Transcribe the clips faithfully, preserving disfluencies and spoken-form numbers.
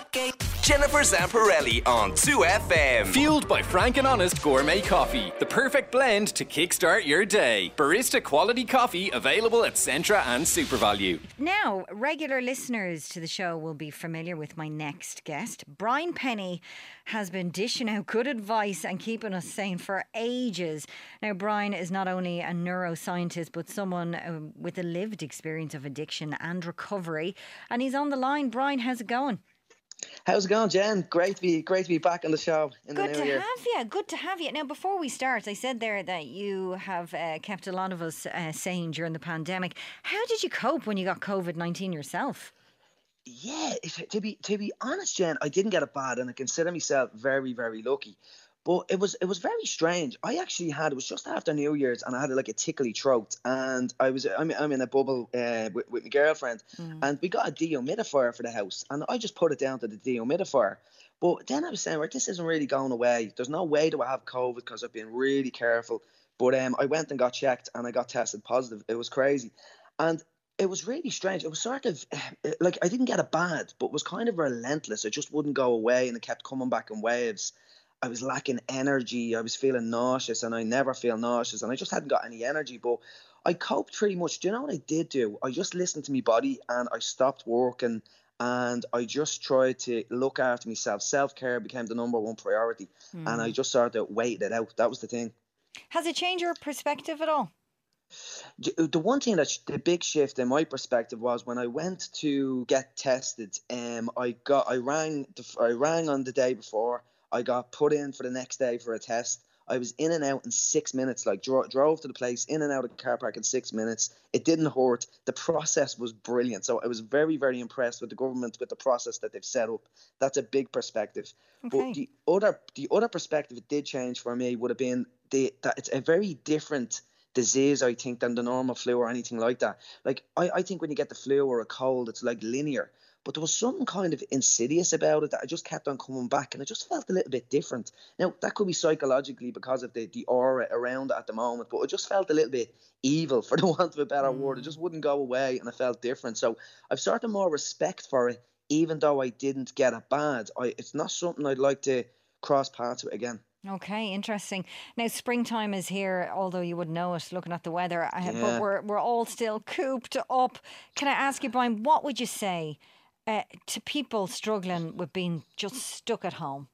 Jennifer Zamparelli on two F M. Fueled by Frank and Honest Gourmet Coffee. The perfect blend to kickstart your day. Barista quality coffee available at Centra and SuperValue. Now, regular listeners to the show will be familiar with my next guest. Brian Penny has been dishing out good advice and keeping us sane for ages. Now, Brian is not only a neuroscientist, but someone uh, with a lived experience of addiction and recovery. And he's on the line. Brian, how's it going? How's it going, Jen? Great to be great to be back on the show in Good the to new year. have you. Good to have you. Now, before we start, I said there that you have uh, kept a lot of us uh, sane during the pandemic. How did you cope when you got COVID nineteen yourself? Yeah, it- to be to be honest, Jen, I didn't get it bad, and I consider myself very very lucky. But it was it was very strange. I actually had it was just after New Year's, and I had like a tickly throat, and I was I'm I'm in a bubble uh, with, with my girlfriend, Mm. and we got a dehumidifier for the house, and I just put it down to the dehumidifier. But then I was saying, right, this isn't really going away. There's no way do I have COVID because I've been really careful. But um, I went and got checked, and I got tested positive. It was crazy, and it was really strange. It was sort of like I didn't get it bad, but it was kind of relentless. It just wouldn't go away, and it kept coming back in waves. I was lacking energy. I was feeling nauseous, and I never feel nauseous, and I just hadn't got any energy. But I coped pretty much. Do you know what I did do? I just listened to my body, and I stopped working, and I just tried to look after myself. Self-care became the number one priority, and I just sort of waited it out. That was the thing. Has it changed your perspective at all? J- The one thing that sh- the big shift in my perspective was when I went to get tested. Um, I got I rang the, f- I rang on the day before. I got put in for the next day for a test. I was in and out in six minutes. Like dro- drove to the place, in and out of the car park in six minutes. It didn't hurt. The process was brilliant. So I was very very impressed with the government, with the process that they've set up. That's a big perspective. Okay. But the other the other perspective it did change for me would have been the that it's a very different disease, I think, than the normal flu or anything like that. Like I, I think when you get the flu or a cold, it's like linear. But there was something kind of insidious about it that I just kept on coming back, and it just felt a little bit different. Now that could be psychologically because of the, the aura around it at the moment, but it just felt a little bit evil, for the want of a better word. It just wouldn't go away, and it felt different. So I've sort of more respect for it, even though I didn't get it bad. I, it's not something I'd like to cross paths with again. Okay, interesting. Now, springtime is here, although you wouldn't know it looking at the weather, uh, but Yeah. we're, we're all still cooped up. Can I ask you, Brian, what would you say uh, to people struggling with being just stuck at home?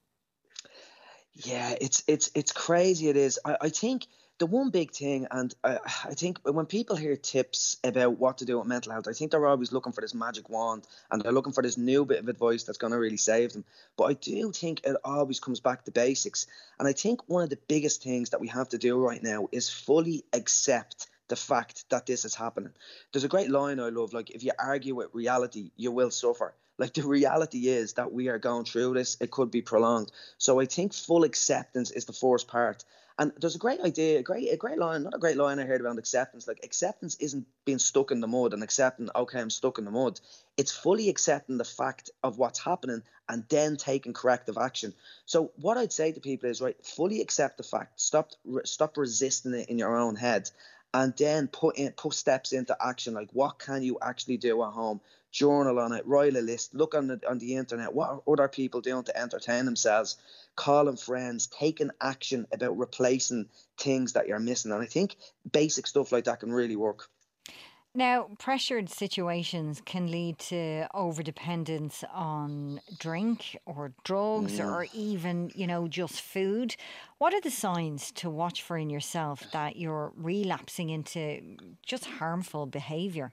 Yeah, it's it's it's crazy. It is. I, I think the one big thing, and I, I think when people hear tips about what to do with mental health, I think they're always looking for this magic wand, and they're looking for this new bit of advice that's going to really save them. But I do think it always comes back to basics. And I think one of the biggest things that we have to do right now is fully accept the fact that this is happening. There's a great line I love, like, if you argue with reality, you will suffer. Like, the reality is that we are going through this. It could be prolonged. So I think full acceptance is the first part. And there's a great idea, a great, a great line, not a great line I heard around acceptance. Like, acceptance isn't being stuck in the mud and accepting, okay, I'm stuck in the mud. It's fully accepting the fact of what's happening and then taking corrective action. So what I'd say to people is, right, fully accept the fact. Stop, re- stop resisting it in your own head, and then put in put steps into action. Like, what can you actually do at home? Journal on it, write a list, look on the on the internet. What are other people doing to entertain themselves? Calling friends, taking action about replacing things that you're missing. And I think basic stuff like that can really work. Now, pressured situations can lead to overdependence on drink or drugs or even, you know, just food. What are the signs to watch for in yourself that you're relapsing into just harmful behaviour?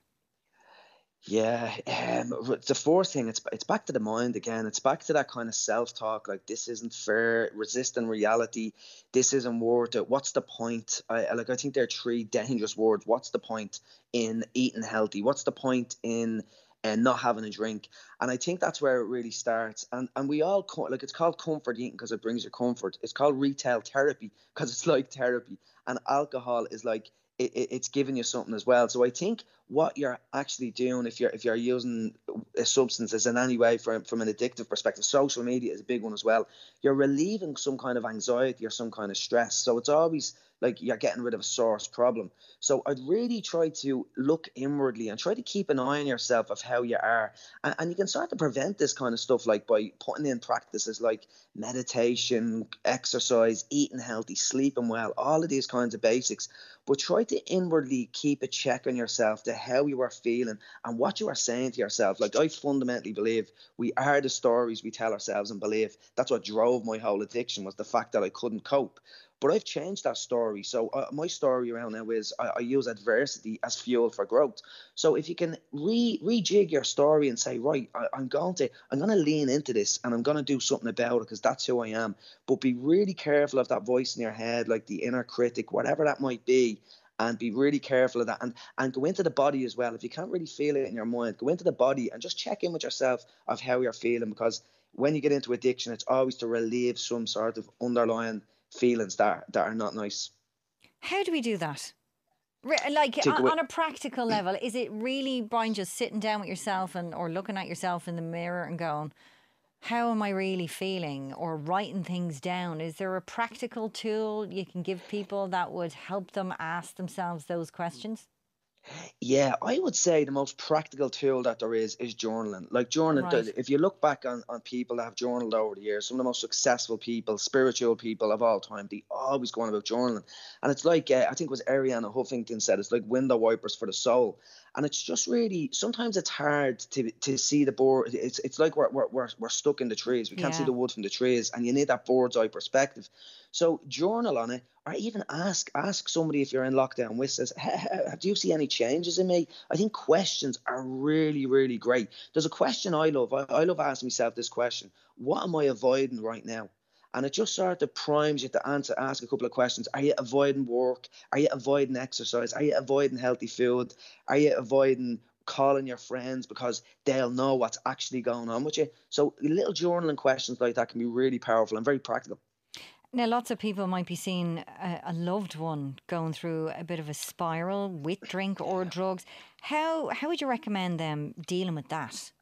Yeah, um, r- the fourth thing, it's it's back to the mind again. It's back to that kind of self-talk, like, this isn't fair, resisting reality, this isn't worth it. What's the point? I I- like I think there are three dangerous words. What's the point in eating healthy? What's the point in and not having a drink? And I think that's where it really starts. And and we all co- like it's called comfort eating because it brings you comfort. It's called retail therapy because it's like therapy. And alcohol is like it, it, it's giving you something as well. So I think what you're actually doing if you're if you're using a substance as in any way from from an addictive perspective. Social media is a big one as well. You're relieving some kind of anxiety or some kind of stress. So it's always like you're getting rid of a source problem. So I'd really try to look inwardly and try to keep an eye on yourself of how you are. And, and you can start to prevent this kind of stuff like by putting in practices like meditation, exercise, eating healthy, sleeping well, all of these kinds of basics. But try to inwardly keep a check on yourself to how you are feeling and what you are saying to yourself. Like, I fundamentally believe we are the stories we tell ourselves and believe. That's what drove my whole addiction, was the fact that I couldn't cope. But I've changed that story. So uh, my story around now is I, I use adversity as fuel for growth. So if you can re rejig your story and say, right, I, I'm going to I'm going to lean into this and I'm going to do something about it because that's who I am. But be really careful of that voice in your head, like the inner critic, whatever that might be. And be really careful of that, and and go into the body as well. If you can't really feel it in your mind, go into the body and just check in with yourself of how you're feeling, because when you get into addiction, it's always to relieve some sort of underlying feelings that that are not nice. How do we do that? Re- Like Take on, away- on a practical level, is it really, Brian, just sitting down with yourself and or looking at yourself in the mirror and going, how am I really feeling? Or writing things down? Is there a practical tool you can give people that would help them ask themselves those questions? Yeah, I would say the most practical tool that there is is journaling. Like journaling, Right. th- if you look back on, on people that have journaled over the years, some of the most successful people, spiritual people of all time, they always go on about journaling. And it's like, uh, I think it was Ariana Huffington said, it's like window wipers for the soul. And it's just really, sometimes it's hard to to see the board. It's it's like we're, we're, we're, we're stuck in the trees. We can't see Yeah. the wood from the trees, and you need that bird's eye perspective. So journal on it, or even ask ask somebody if you're in lockdown with us, do you see any changes in me? I think questions are really, really great. There's a question I love. I, I love asking myself this question: what am I avoiding right now? And it just sort of primes you to answer, ask a couple of questions. Are you avoiding work? Are you avoiding exercise? Are you avoiding healthy food? Are you avoiding calling your friends because they'll know what's actually going on with you? So little journaling questions like that can be really powerful and very practical. Now, lots of people might be seeing a, a loved one going through a bit of a spiral with drink or drugs. How how would you recommend them dealing with that?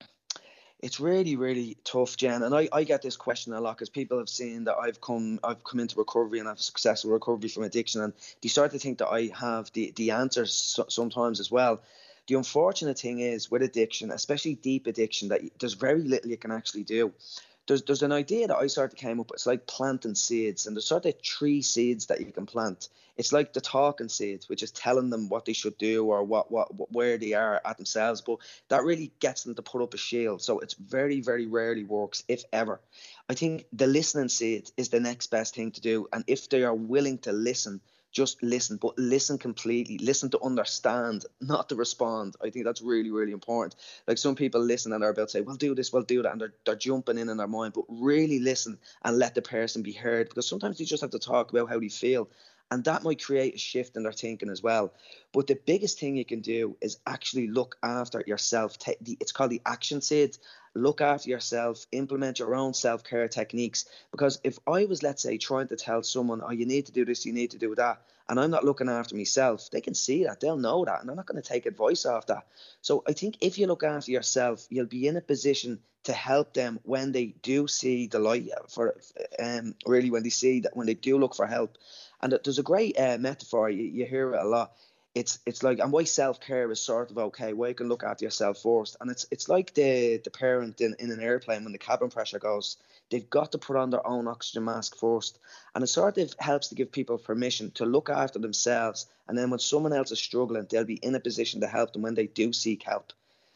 It's really, really tough, Jen. And I, I get this question a lot because people have seen that I've come I've come into recovery and I've successful recovery from addiction, and they start to think that I have the, the answers so, sometimes as well. The unfortunate thing is with addiction, especially deep addiction, that there's very little you can actually do. There's there's an idea that I sort of came up with. It's like planting seeds, and there's sort of three seeds that you can plant. It's like the talking seed, which is telling them what they should do or what, what, what where they are at themselves. But that really gets them to put up a shield. So it's very, very rarely works, if ever. I think the listening seed is the next best thing to do. And if they are willing to listen, just listen, but listen completely. Listen to understand, not to respond. I think that's really, really important. Like some people listen and they're about to say, well, do this, well, do that. And they're, they're jumping in in their mind, but really listen and let the person be heard, because sometimes you just have to talk about how they feel. And that might create a shift in their thinking as well. But the biggest thing you can do is actually look after yourself. It's called the action seed. Look after yourself, implement your own self-care techniques. Because if I was, let's say, trying to tell someone, oh, you need to do this, you need to do that, and I'm not looking after myself, they can see that, they'll know that, and they're not going to take advice off that. So I think if you look after yourself, you'll be in a position to help them when they do see the light, for um, really when they see that, when they do look for help. And there's a great uh, metaphor, you, you hear it a lot. It's it's like, and why self-care is sort of okay, why you can look after yourself first. And it's it's like the the parent in, in an airplane when the cabin pressure goes, they've got to put on their own oxygen mask first. And it sort of helps to give people permission to look after themselves. And then when someone else is struggling, they'll be in a position to help them when they do seek help.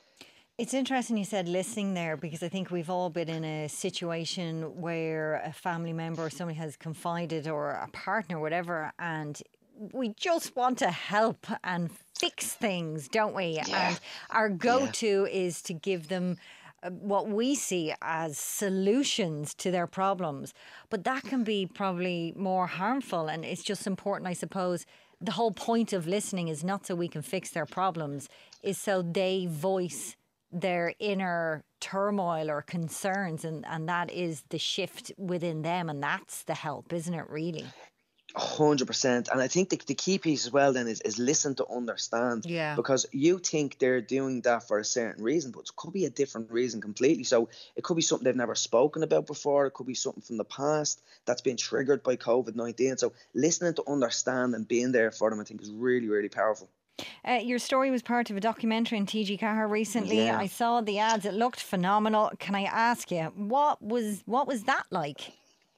It's interesting you said listening there, because I think we've all been in a situation where a family member or somebody has confided, or a partner, whatever, and we just want to help and fix things, don't we? Yeah. And our go-to yeah. is to give them uh, what we see as solutions to their problems. But that can be probably more harmful, and it's just important, I suppose. The whole point of listening is not so we can fix their problems, is so they voice their inner turmoil or concerns, and, and that is the shift within them, and that's the help, isn't it, really? Hundred percent, and I think the, the key piece as well then is, is listen to understand. Yeah. Because you think they're doing that for a certain reason, but it could be a different reason completely. So it could be something they've never spoken about before. It could be something from the past that's been triggered by COVID nineteen. So listening to understand and being there for them, I think, is really, really powerful. Uh, your story was part of a documentary on T G Cahir recently. Yeah. I saw the ads; it looked phenomenal. Can I ask you what was what was that like?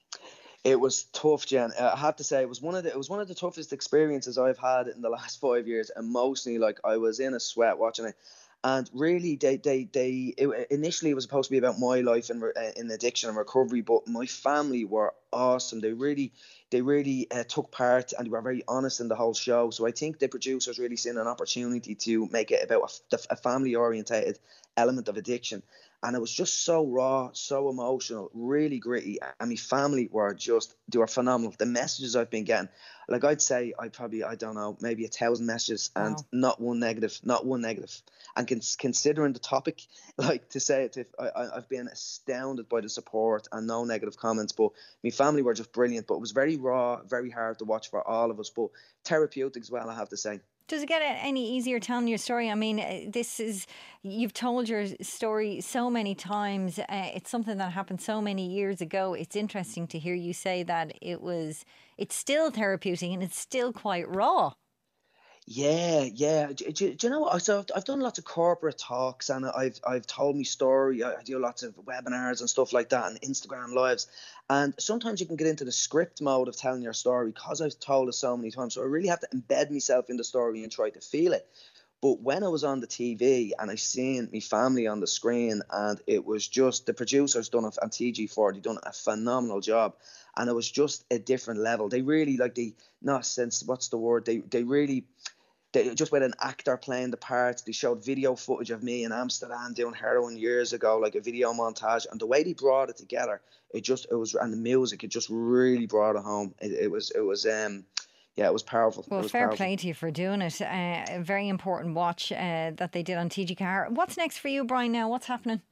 It was tough, Jen. Uh, I have to say, it was one of the it was one of the toughest experiences I've had in the last five years. Emotionally, like, I was in a sweat watching it. And really, they they they it, initially it was supposed to be about my life in uh, in addiction and recovery, but my family were awesome. They really they really uh, took part, and they were very honest in the whole show. So I think the producers really seen an opportunity to make it about a, a family orientated element of addiction. And it was just so raw, so emotional, really gritty. And my family were just, they were phenomenal. The messages I've been getting, like, I'd say I probably, I don't know, maybe a thousand messages, and Wow. not one negative, not one negative. And cons- considering the topic, like, to say it, I, I, I've been astounded by the support and no negative comments. But my family were just brilliant. But it was very raw, very hard to watch for all of us, but therapeutic as well, I have to say. Does it get any easier telling your story? I mean, uh, this is, you've told your story so many times. Uh, it's something that happened so many years ago. It's interesting to hear you say that it was, it's still therapeutic and it's still quite raw. Yeah, yeah. Do, do, do you know what? So I've, I've done lots of corporate talks, and I've I've told my story. I, I do lots of webinars and stuff like that, and Instagram lives. And sometimes you can get into the script mode of telling your story because I've told it so many times. So I really have to embed myself in the story and try to feel it. But when I was on the T V and I seen my family on the screen, and it was just, the producers done it, and T G four, they done a phenomenal job. And it was just a different level. They really, like, they, not since, what's the word? They they really, they just with an actor playing the part. They showed video footage of me in Amsterdam doing heroin years ago, like a video montage. And the way they brought it together, it just, it was, and the music, it just really brought it home. It, it was, it was, um, yeah, it was powerful. Well, it was fair powerful. play to you for doing it. Uh, a very important watch uh, that they did on T G Cahir. What's next for you, Brian, now? What's happening?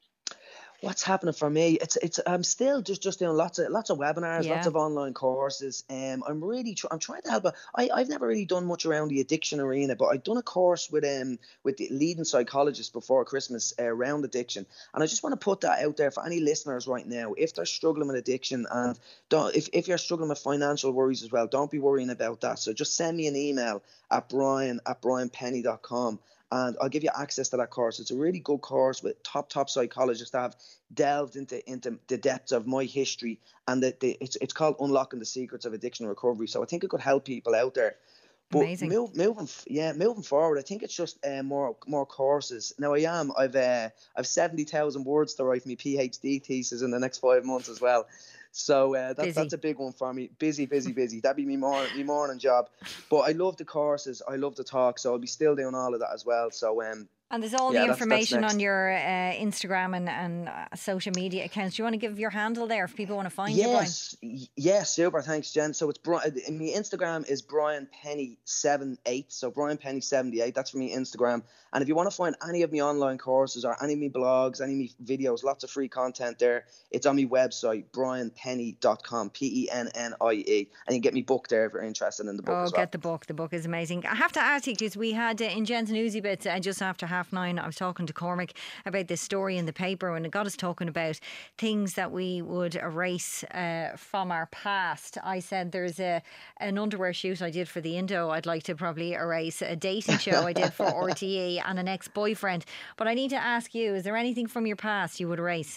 What's happening for me? It's it's I'm still just just doing lots of lots of webinars, Yeah. lots of online courses. Um, I'm really tr- I'm trying to help. out- I I've never really done much around the addiction arena, but I've done a course with um with the leading psychologist before Christmas uh, around addiction, and I just want to put that out there for any listeners right now. If they're struggling with addiction, and don't if if you're struggling with financial worries as well, don't be worrying about that. So just send me an email at brian at brian penny dot com. And I'll give you access to that course. It's a really good course with top, top psychologists that have delved into into the depths of my history, and the, the, it's it's called Unlocking the Secrets of Addiction and Recovery. So I think it could help people out there. But Amazing. move, moving, yeah, moving forward, I think it's just uh, more more courses. Now I am, I've uh, I've seventy thousand words to write my PhD thesis in the next five months as well. So uh, that, that's a big one for me. Busy, busy, busy. That'd be me morning, me morning job. But I love the courses. I love the talk. So I'll be still doing all of that as well. So um, And there's all yeah, the that's- that's information next. on your uh, Instagram and, and uh, social media accounts. Do you want to give your handle there if people want to find you, Brian? Yes, y- yes, super. Thanks, Jen. So it's Brian. My Instagram is Brian Penny seven eight. So Brian Penny seventy eight. That's for me Instagram. And if you want to find any of my online courses or any of my blogs, any of my videos, lots of free content there. It's on my website, brian penny dot com, P E N N I E. And you can get me book there if you're interested in the book Oh, as well. get the book. The book is amazing. I have to ask you, because we had uh, in Jen's newsy bits uh, just after half nine, I was talking to Cormac about this story in the paper, and it got us talking about things that we would erase uh, from our past. I said there's a an underwear shoot I did for the Indo I'd like to probably erase, a dating show I did for R T E, and an ex-boyfriend. But I need to ask you, is there anything from your past you would erase?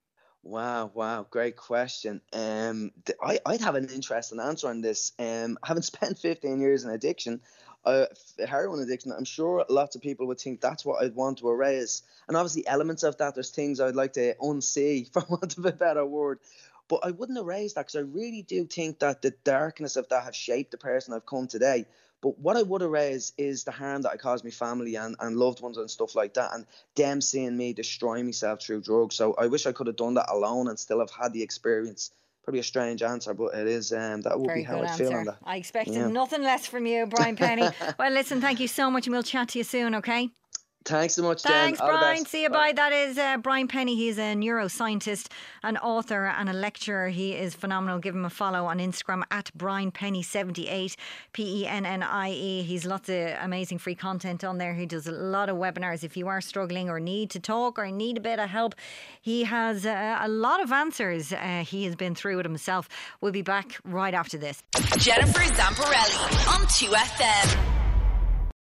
Wow, wow, great question. Um, th- I, I'd have an interesting answer on this. Um, having spent fifteen years in addiction, uh, f- heroin addiction, I'm sure lots of people would think that's what I'd want to erase. And obviously, elements of that, there's things I'd like to unsee, for want of a better word. But I wouldn't erase that, because I really do think that the darkness of that has shaped the person I've come today. But what I would erase is the harm that I caused my family and, and loved ones and stuff like that, and them seeing me destroy myself through drugs. So I wish I could have done that alone and still have had the experience. Probably a strange answer, but it is. Um, that would Very be how good I feel on answer. that. I expected Yeah. nothing less from you, Brian Penny. Well, listen, thank you so much, and we'll chat to you soon, okay? Thanks so much, Thanks, Jen. All the Brian. best. See you, bye. That is uh, Brian Penny. He's a neuroscientist, an author and a lecturer. He is phenomenal. Give him a follow on Instagram at Brian Penny seventy-eight, P E N N I E. He's lots of amazing free content on there. He does a lot of webinars. If you are struggling or need to talk or need a bit of help, he has uh, a lot of answers. Uh, he has been through it himself. We'll be back right after this. Jennifer Zamparelli on two F M.